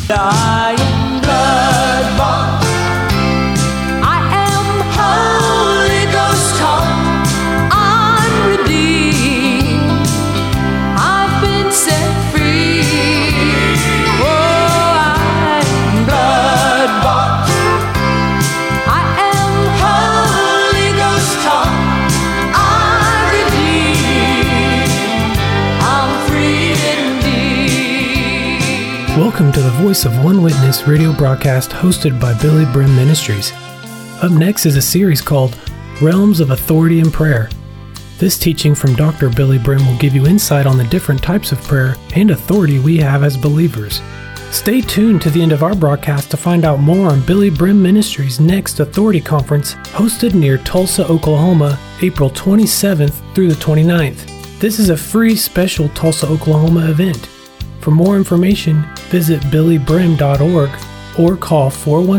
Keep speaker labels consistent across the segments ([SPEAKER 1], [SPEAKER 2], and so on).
[SPEAKER 1] I am blood-bought. I am Holy Ghost taught. I'm redeemed. I've been set free. Oh, I am blood-bought. I am Holy Ghost taught. I'm redeemed. I'm free indeed.
[SPEAKER 2] Welcome to the Voice of One Witness radio broadcast hosted by Billy Brim Ministries. Up next is a series called Realms of Authority and Prayer. This teaching from Dr. Billy Brim will give you insight on the different types of prayer and authority we have as believers. Stay tuned to the end of our broadcast to find out more on Billy Brim Ministries' next Authority Conference hosted near Tulsa, Oklahoma, April 27th through the 29th. This is a free special Tulsa, Oklahoma event. For more information, visit billybrim.org or call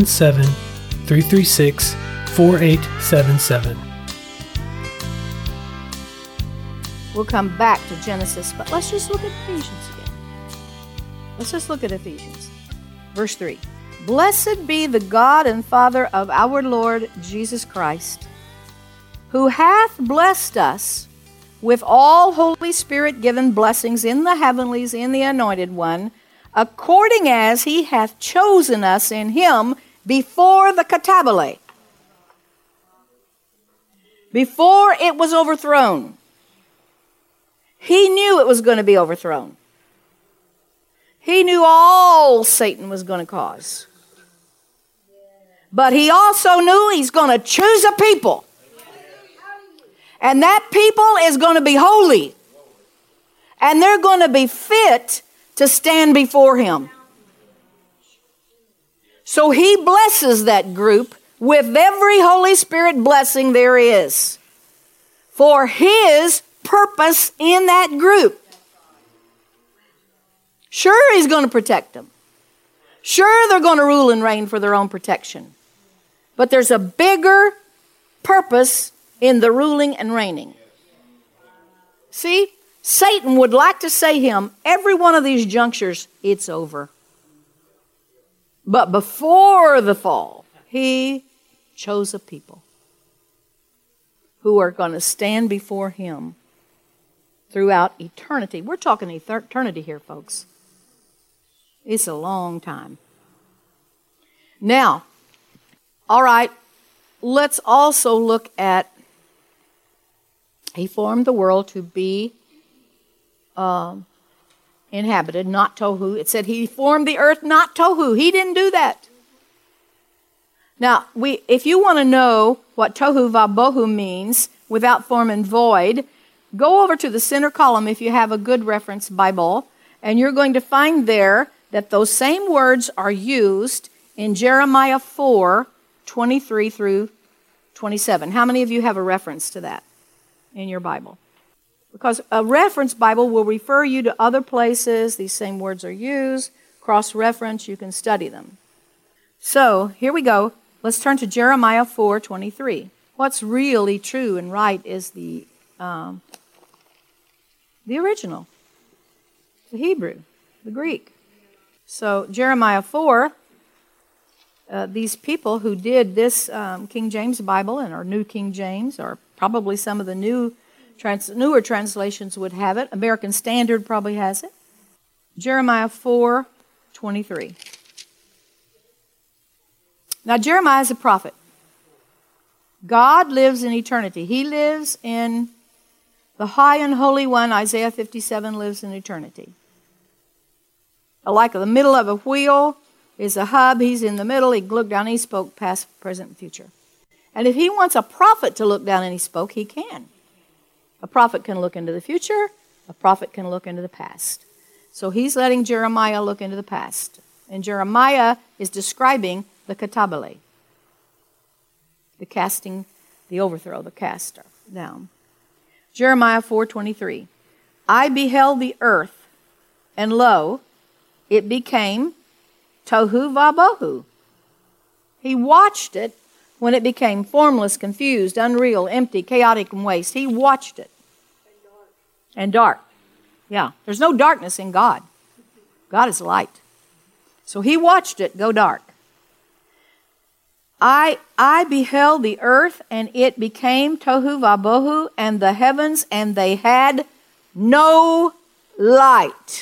[SPEAKER 2] 417-336-4877.
[SPEAKER 3] We'll come back to Genesis, but let's just look at Ephesians again. Let's just look at Ephesians. Verse 3. Blessed be the God and Father of our Lord Jesus Christ, who hath blessed us with all Holy Spirit-given blessings in the heavenlies in the Anointed One, according as he hath chosen us in him before the katabole, before it was overthrown. He knew it was going to be overthrown. He knew all Satan was going to cause. But he also knew he's going to choose a people. And that people is going to be holy. And they're going to be fit to stand before him. So he blesses that group with every Holy Spirit blessing there is for his purpose in that group. Sure, he's going to protect them. Sure, they're going to rule and reign for their own protection. But there's a bigger purpose in the ruling and reigning. See, Satan would like to say him, every one of these junctures, it's over. But before the fall, he chose a people who are going to stand before him throughout eternity. We're talking eternity here, folks. It's a long time. Now, all right, let's also look at, he formed the world to be inhabited, not tohu. It said he formed the earth, not tohu. He didn't do that. Now, if you want to know what tohu vabohu means, without form and void, go over to the center column if you have a good reference Bible, and you're going to find there that those same words are used in Jeremiah 4, 23 through 27. How many of you have a reference to that in your Bible? Because a reference Bible will refer you to other places. These same words are used. Cross-reference, you can study them. So, here we go. Let's turn to Jeremiah 4, 23. What's really true and right is the original, the Hebrew, the Greek. So Jeremiah 4, these people who did this King James Bible and our New King James, or probably some of the newer translations would have it. American Standard probably has it. Jeremiah 4, 23. Now Jeremiah is a prophet. God lives in eternity. He lives in the high and holy one. Isaiah 57 lives in eternity. Like the middle of a wheel is a hub. He's in the middle. He looked down. He spoke past, present, and future. And if he wants a prophet to look down and he spoke, he can. A prophet can look into the future. A prophet can look into the past. So he's letting Jeremiah look into the past. And Jeremiah is describing the katabole, the casting, the overthrow, the cast down. Jeremiah 4:23. I beheld the earth, and lo, it became tohu vabohu. He watched it when it became formless, confused, unreal, empty, chaotic, and waste. He watched it. And dark. Yeah, there's no darkness in God. God is light. So he watched it go dark. I beheld the earth, and it became tohu vabohu, and the heavens, and they had no light.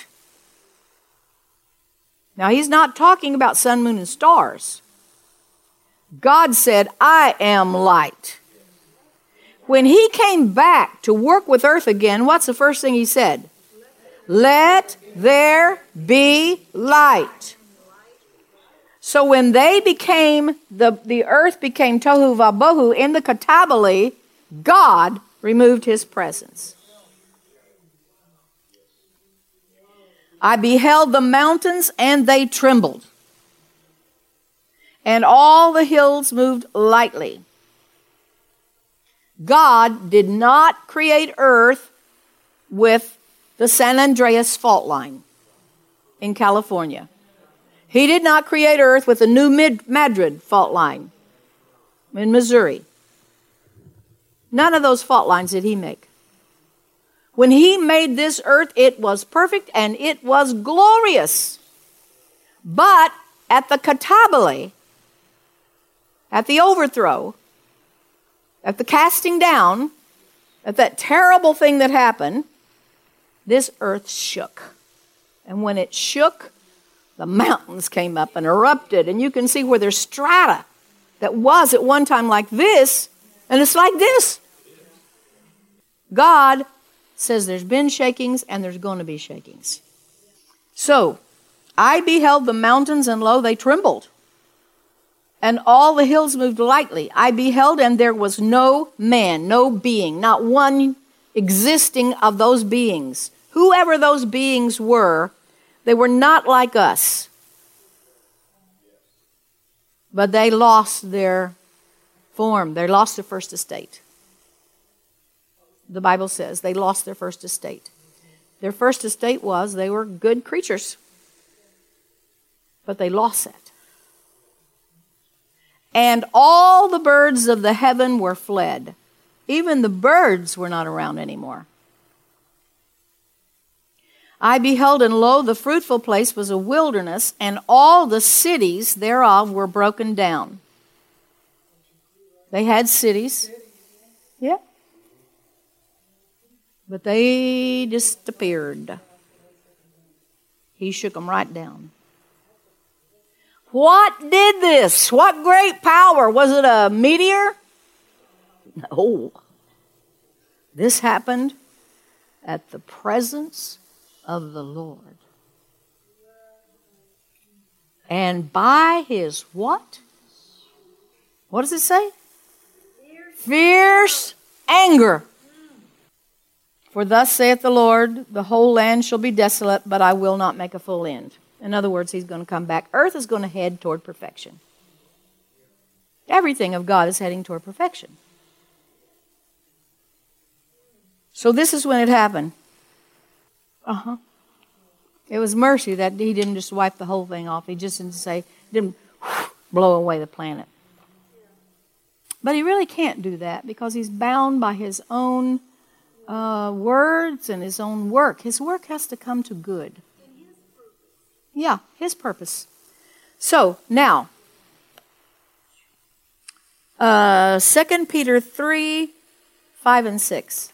[SPEAKER 3] Now, he's not talking about sun, moon, and stars. God said, I am light. When he came back to work with earth again, what's the first thing he said? Let there be light. So when they became, the earth became tohu vabohu in the katabali, God removed his presence. I beheld the mountains, and they trembled, and all the hills moved lightly. God did not create earth with the San Andreas fault line in California. He did not create earth with the New Madrid fault line in Missouri. None of those fault lines did he make. When he made this earth, it was perfect and it was glorious. But at the katabali, at the overthrow, at the casting down, at that terrible thing that happened, this earth shook. And when it shook, the mountains came up and erupted. And you can see where there's strata that was at one time like this, and it's like this. God says there's been shakings and there's going to be shakings. So, I beheld the mountains, and lo, they trembled. And all the hills moved lightly. I beheld, and there was no man, no being, not one existing of those beings. Whoever those beings were, they were not like us. But they lost their form. They lost their first estate. The Bible says they lost their first estate. Their first estate was they were good creatures. But they lost it. And all the birds of the heaven were fled. Even the birds were not around anymore. I beheld, and lo, the fruitful place was a wilderness, and all the cities thereof were broken down. They had cities. Yeah. But they disappeared. He shook them right down. What did this? What great power? Was it a meteor? No. This happened at the presence of the Lord. And by his what? What does it say? Fierce anger. For thus saith the Lord, the whole land shall be desolate, but I will not make a full end. In other words, he's going to come back. Earth is going to head toward perfection. Everything of God is heading toward perfection. So this is when it happened. It was mercy that he didn't just wipe the whole thing off. He just didn't blow away the planet. But he really can't do that because he's bound by his own words and his own work. His work has to come to good. Yeah, his purpose. So, now, 2 Peter 3, 5 and 6.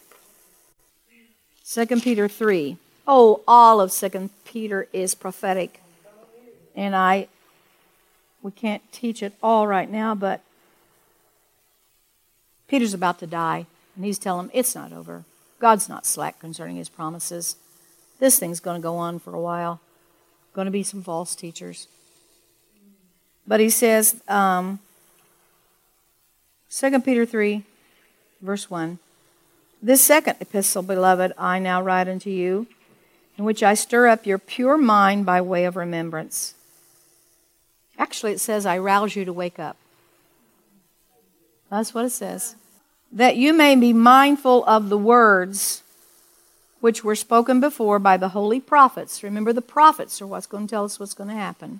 [SPEAKER 3] 2 Peter 3. Oh, all of 2 Peter is prophetic. And we can't teach it all right now, but Peter's about to die. And he's telling him, it's not over. God's not slack concerning his promises. This thing's going to go on for a while. Going to be some false teachers. But he says, 2 Peter 3, verse 1, this second epistle, beloved, I now write unto you, in which I stir up your pure mind by way of remembrance. Actually, it says, I rouse you to wake up. That's what it says. That you may be mindful of the words which were spoken before by the holy prophets. Remember, the prophets are what's going to tell us what's going to happen.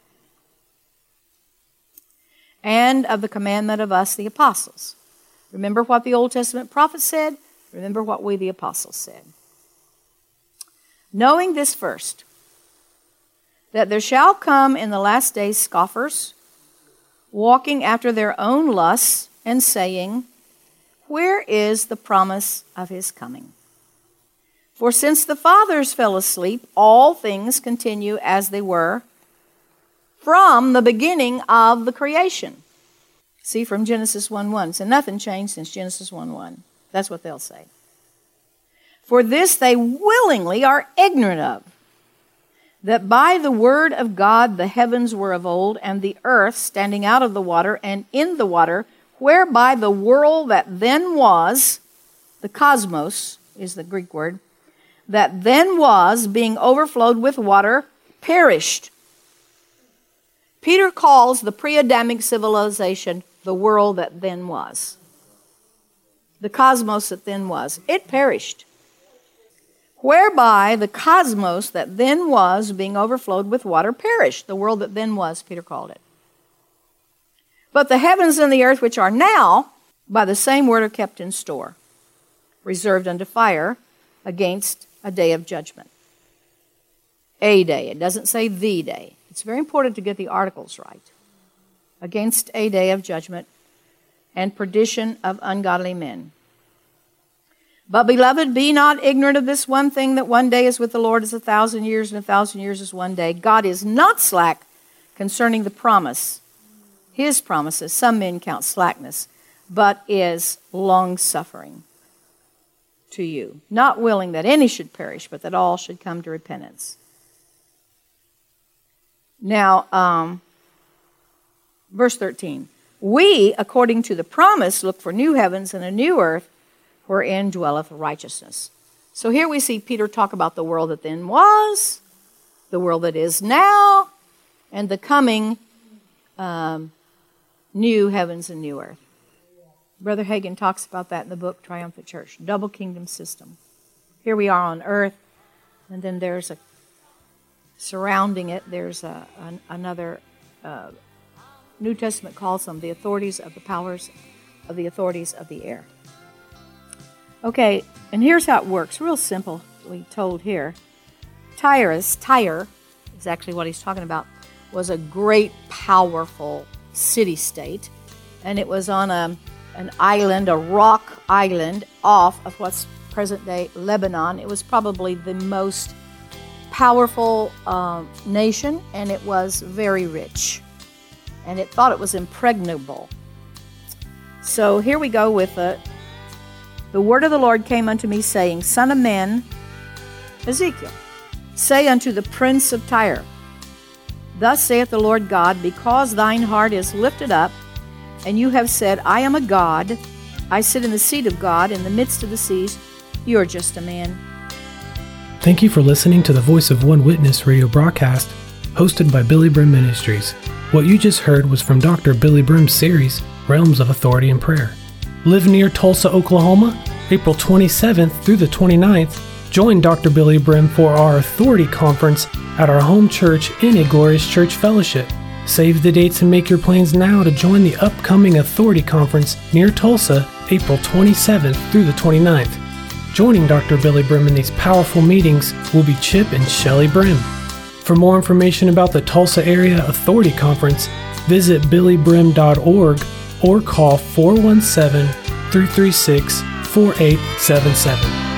[SPEAKER 3] And of the commandment of us, the apostles. Remember what the Old Testament prophets said. Remember what we, the apostles, said. Knowing this first, that there shall come in the last days scoffers, walking after their own lusts, and saying, where is the promise of his coming? For since the fathers fell asleep, all things continue as they were from the beginning of the creation. See, from Genesis 1:1. So nothing changed since Genesis 1:1. That's what they'll say. For this they willingly are ignorant of, that by the word of God the heavens were of old, and the earth standing out of the water and in the water, whereby the world that then was, the cosmos is the Greek word, that then was, being overflowed with water, perished. Peter calls the pre-Adamic civilization the world that then was. The cosmos that then was. It perished. Whereby the cosmos that then was, being overflowed with water, perished. The world that then was, Peter called it. But the heavens and the earth which are now, by the same word are kept in store, reserved unto fire against a day of judgment. A day. It doesn't say the day. It's very important to get the articles right. Against a day of judgment and perdition of ungodly men. But, beloved, be not ignorant of this one thing, that one day is with the Lord as 1,000 years, and 1,000 years is one day. God is not slack concerning the promise, his promises. Some men count slackness, but is long-suffering to you, not willing that any should perish, but that all should come to repentance. Now, verse 13. We, according to the promise, look for new heavens and a new earth, wherein dwelleth righteousness. So here we see Peter talk about the world that then was, the world that is now, and the coming new heavens and new earth. Brother Hagin talks about that in the book Triumphant Church, double kingdom system. Here we are on earth, and then there's a surrounding it, there's another, New Testament calls them the authorities of the powers of the authorities of the air. Okay, and here's how it works. Real simple, we told here. Tyre is actually what he's talking about, was a great, powerful city-state, and it was on an island, a rock island, off of what's present-day Lebanon. It was probably the most powerful nation, and it was very rich, and it thought it was impregnable. So here we go with the word of the Lord came unto me, saying, Son of man, Ezekiel, say unto the prince of Tyre, Thus saith the Lord God, because thine heart is lifted up, and you have said, I am a god, I sit in the seat of God in the midst of the seas, you are just a man.
[SPEAKER 2] Thank you for listening to the Voice of One Witness radio broadcast, hosted by Billy Brim Ministries. What you just heard was from Dr. Billy Brim's series, Realms of Authority and Prayer. Live near Tulsa, Oklahoma? April 27th through the 29th, join Dr. Billy Brim for our Authority Conference at our home church in A Glorious Church Fellowship. Save the dates and make your plans now to join the upcoming Authority Conference near Tulsa, April 27th through the 29th. Joining Dr. Billy Brim in these powerful meetings will be Chip and Shelley Brim. For more information about the Tulsa Area Authority Conference, visit billybrim.org or call 417-336-4877.